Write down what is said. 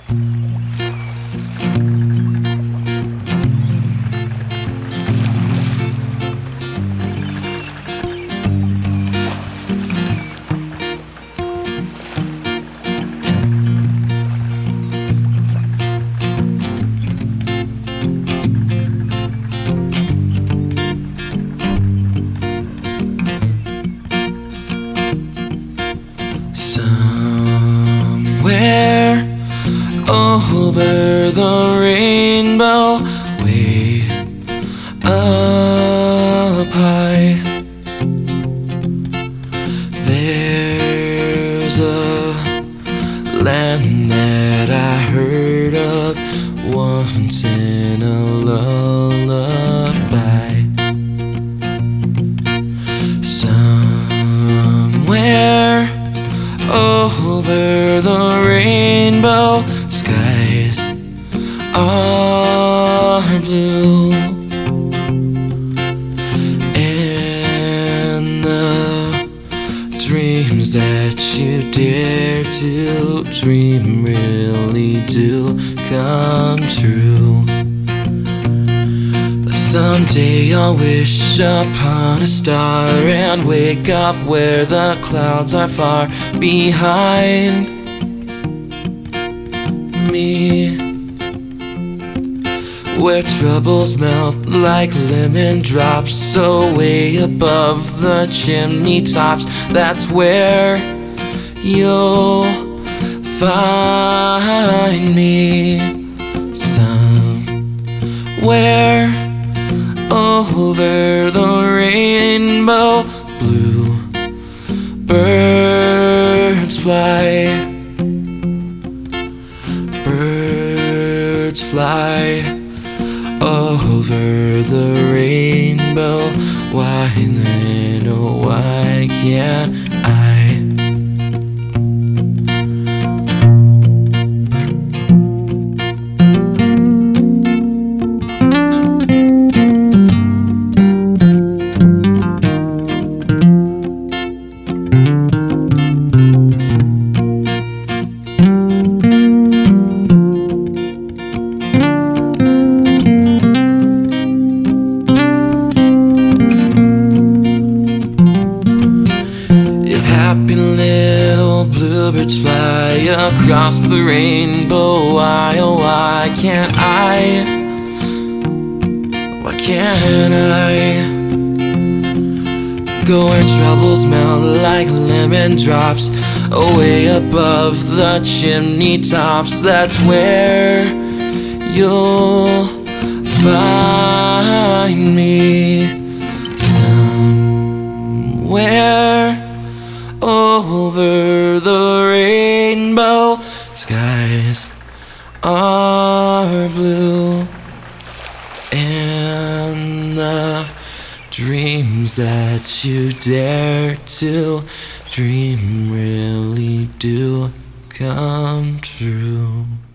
Somewhere over the rainbow, way up high, there's a land that I heard of once in a lullaby. Somewhere over the rainbow, skies are blue, and the dreams that you dare to dream really do come true. Someday I'll wish upon a star and wake up where the clouds are far behind me, where troubles melt like lemon drops so way above the chimney tops. That's where you'll find me. Somewhere over the rainbow, blue birds fly, birds fly over the rainbow. Why then, oh why can't I? Happy little bluebirds fly across the rainbow. Why, oh why can't I? Why can't I? Go where troubles melt like lemon drops, away above the chimney tops. That's where you'll find me. Somewhere over the rainbow, skies are blue, and the dreams that you dare to dream really do come true.